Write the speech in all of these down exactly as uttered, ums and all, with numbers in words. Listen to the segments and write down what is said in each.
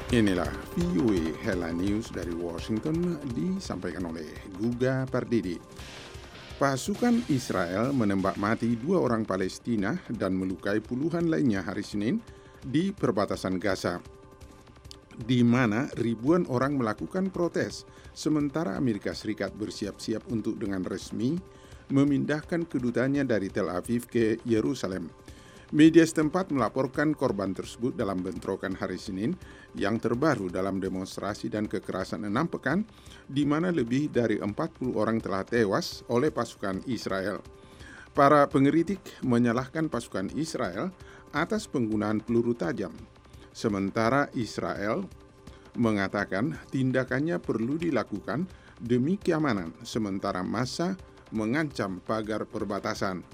Inilah V O A Headline News dari Washington disampaikan oleh Guga Pardidi. Pasukan Israel menembak mati dua orang Palestina dan melukai puluhan lainnya hari Senin di perbatasan Gaza, di mana ribuan orang melakukan protes, sementara Amerika Serikat bersiap-siap untuk dengan resmi memindahkan kedutaannya dari Tel Aviv ke Yerusalem. Media setempat melaporkan korban tersebut dalam bentrokan hari Senin yang terbaru dalam demonstrasi dan kekerasan enam pekan, di mana lebih dari empat puluh orang telah tewas oleh pasukan Israel. Para pengkritik menyalahkan pasukan Israel atas penggunaan peluru tajam, sementara Israel mengatakan tindakannya perlu dilakukan demi keamanan, sementara massa mengancam pagar perbatasan.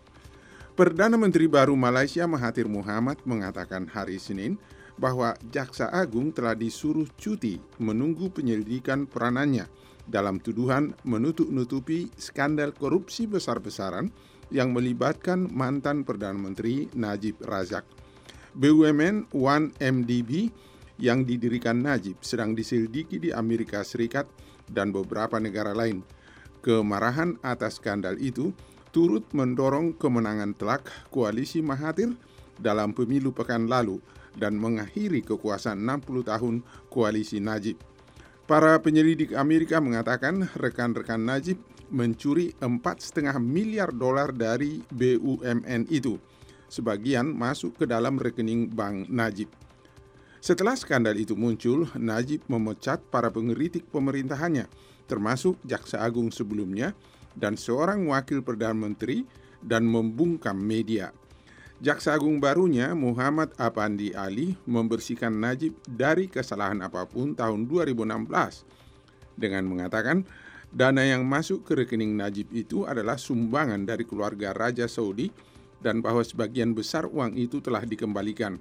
Perdana Menteri baru Malaysia Mahathir Mohamad mengatakan hari Senin bahwa Jaksa Agung telah disuruh cuti menunggu penyelidikan peranannya dalam tuduhan menutup-nutupi skandal korupsi besar-besaran yang melibatkan mantan Perdana Menteri Najib Razak. B U M N satu M D B yang didirikan Najib sedang diselidiki di Amerika Serikat dan beberapa negara lain. Kemarahan atas skandal itu turut mendorong kemenangan telak koalisi Mahathir dalam pemilu pekan lalu dan mengakhiri kekuasaan enam puluh tahun koalisi Najib. Para penyelidik Amerika mengatakan rekan-rekan Najib mencuri empat koma lima miliar dolar dari B U M N itu. Sebagian masuk ke dalam rekening bank Najib. Setelah skandal itu muncul, Najib memecat para pengkritik pemerintahannya, termasuk Jaksa Agung sebelumnya, dan seorang wakil Perdana Menteri, dan membungkam media. Jaksa Agung barunya, Muhammad Apandi Ali, membersihkan Najib dari kesalahan apapun tahun dua ribu enam belas dengan mengatakan dana yang masuk ke rekening Najib itu adalah sumbangan dari keluarga Raja Saudi dan bahwa sebagian besar uang itu telah dikembalikan.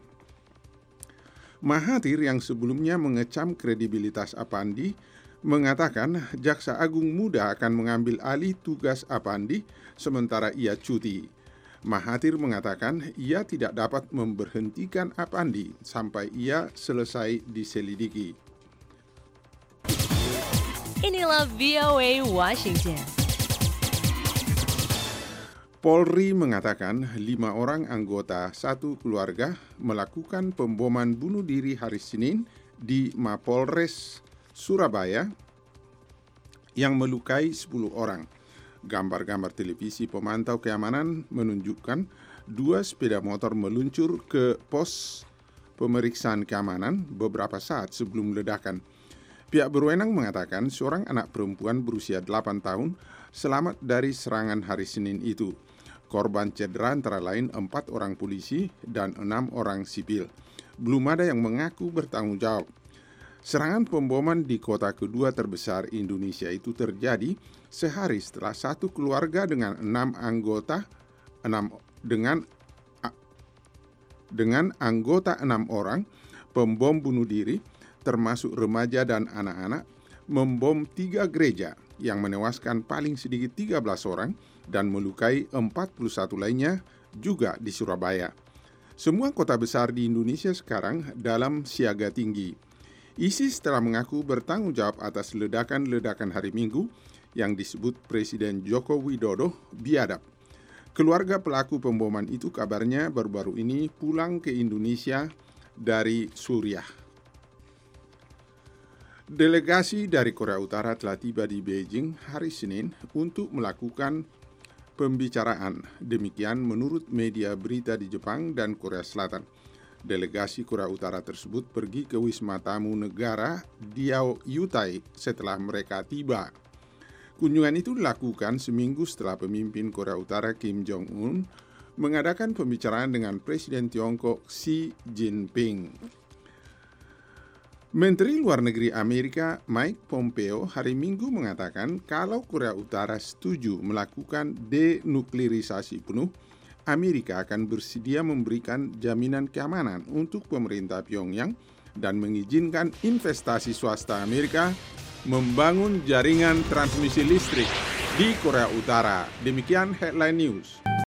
Mahathir yang sebelumnya mengecam kredibilitas Apandi mengatakan Jaksa Agung muda akan mengambil alih tugas Apandi sementara ia cuti. Mahathir mengatakan ia tidak dapat memberhentikan Apandi sampai ia selesai diselidiki. Inilah V O A Washington. Polri mengatakan lima orang anggota satu keluarga melakukan pemboman bunuh diri hari Senin di Mapolres Surabaya yang melukai sepuluh orang. Gambar-gambar televisi pemantau keamanan menunjukkan dua sepeda motor meluncur ke pos pemeriksaan keamanan beberapa saat sebelum ledakan. Pihak berwenang mengatakan seorang anak perempuan berusia delapan tahun selamat dari serangan hari Senin itu. Korban cedera antara lain empat orang polisi dan enam orang sipil. Belum ada yang mengaku bertanggung jawab. Serangan pemboman di kota kedua terbesar Indonesia itu terjadi sehari setelah satu keluarga dengan enam anggota enam dengan dengan anggota enam orang pembom bunuh diri termasuk remaja dan anak-anak membom tiga gereja yang menewaskan paling sedikit tiga belas orang dan melukai empat puluh satu lainnya juga di Surabaya. Semua kota besar di Indonesia sekarang dalam siaga tinggi. ISIS telah mengaku bertanggung jawab atas ledakan-ledakan hari Minggu yang disebut Presiden Joko Widodo biadab. Keluarga pelaku pemboman itu kabarnya baru-baru ini pulang ke Indonesia dari Suriah. Delegasi dari Korea Utara telah tiba di Beijing hari Senin untuk melakukan pembicaraan. Demikian menurut media berita di Jepang dan Korea Selatan. Delegasi Korea Utara tersebut pergi ke Wisma Tamu Negara Diaoyutai setelah mereka tiba. Kunjungan itu dilakukan seminggu setelah pemimpin Korea Utara Kim Jong-un mengadakan pembicaraan dengan Presiden Tiongkok Xi Jinping. Menteri Luar Negeri Amerika Mike Pompeo hari Minggu mengatakan kalau Korea Utara setuju melakukan denuklirisasi penuh, Amerika akan bersedia memberikan jaminan keamanan untuk pemerintah Pyongyang dan mengizinkan investasi swasta Amerika membangun jaringan transmisi listrik di Korea Utara. Demikian Headline News.